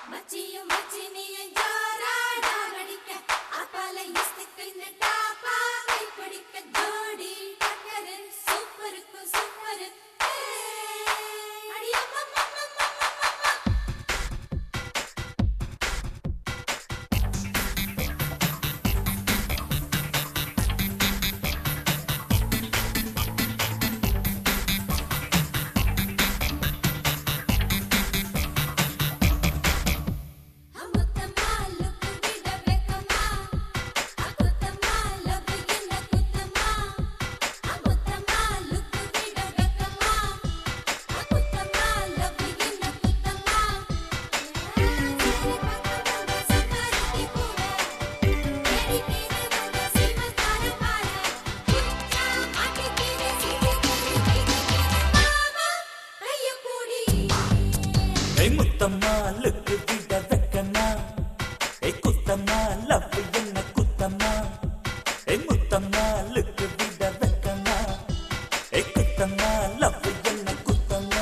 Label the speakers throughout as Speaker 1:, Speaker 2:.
Speaker 1: முத்தம்மா லுக்கு விட வெக்கமா குத்தம்மா லவ் என்ன குத்தம்மா முத்தம்மா லுக்கு விட வெக்கமா குத்தம்மா லவ் என்ன குத்தம்மா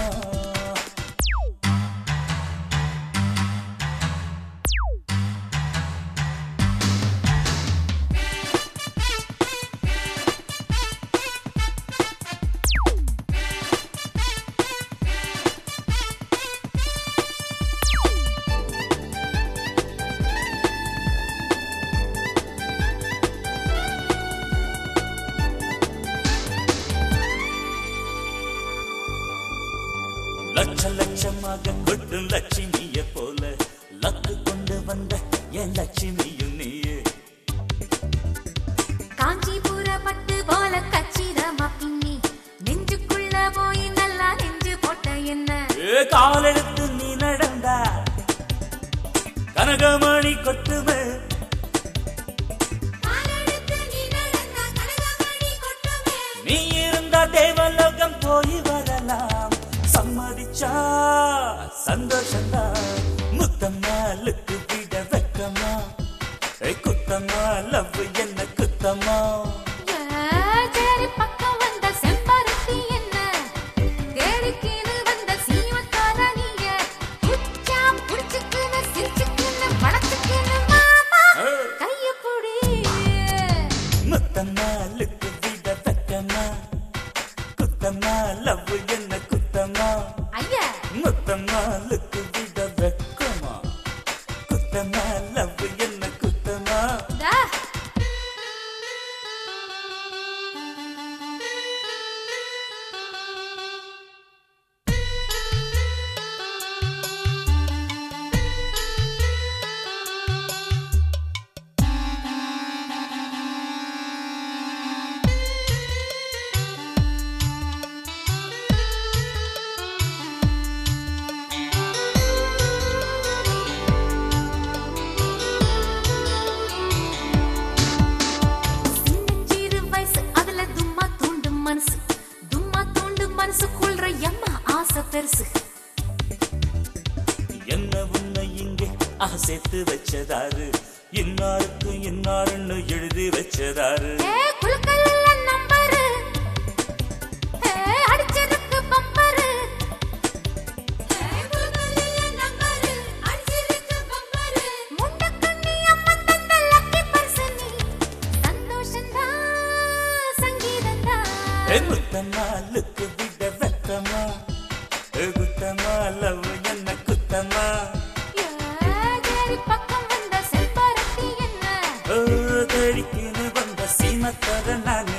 Speaker 1: லட்ச லட்சமாக கொட்டும் லட்சுமிய போல லக்கு கொண்டு வந்த என் லட்சுமியும் நீயே
Speaker 2: காஞ்சிபுர பட்டு போல கச்சிதமா பின்னி நெஞ்சுக்குள்ள போய் நல்லா நெஞ்சு போட்ட என்ன
Speaker 1: காலெடுத்து நீ நடந்தா கனகமணி கொட்டுமே நீ இருந்தா தேவலோகம் போய் வரலாம் சம்மதிச்சா சந்தோஷந்தா முத்தம்மா லுக்கு விட வெக்கமா குத்தம்மா லவ் என்ன குத்தம்மா
Speaker 2: தேடி பக்கம் வந்த செம்பருத்தி என்ன தேடிக்கின்னு வந்த சீமக்கார நீங்க புச்சா புடிச்சுக்கின்னு சிரிச்சுக்கின்னு படத்துக்கின்னு மாமா கைய புடி
Speaker 1: முத்தம்மா லுக்கு விட வெக்கமா குத்தம்மா லவ் என்ன குத்தம்மா முத்தம்மா லுக்கு விட வெக்கமா குத்தம்மா லவ் என்ன குத்தம்மா
Speaker 2: மனசுக்குள்ள எம்மா ஆசை பெருசு
Speaker 1: என்ன உன்னை இங்கே சேர்த்து வச்சதாரு இன்னாருக்கு இன்னாருன்னு எழுதி வச்சதாரு
Speaker 2: குலுக்கல்ல நம்பரு அடிச்சதுக்கு பம்பரு முண்டக்கண்ணி அம்மா தந்த லக்கி பர்சனி சந்தோஷந்தா சங்கீதந்தா
Speaker 1: முத்தம்மா லுக்கு விட வெக்கமா குத்தம்மா லவ் என்ன குத்தம்மா
Speaker 2: தேடி பக்கம் வந்த செம்பருத்தி என்ன
Speaker 1: தேடிக்கின்னு வந்த சீமத்தர நான்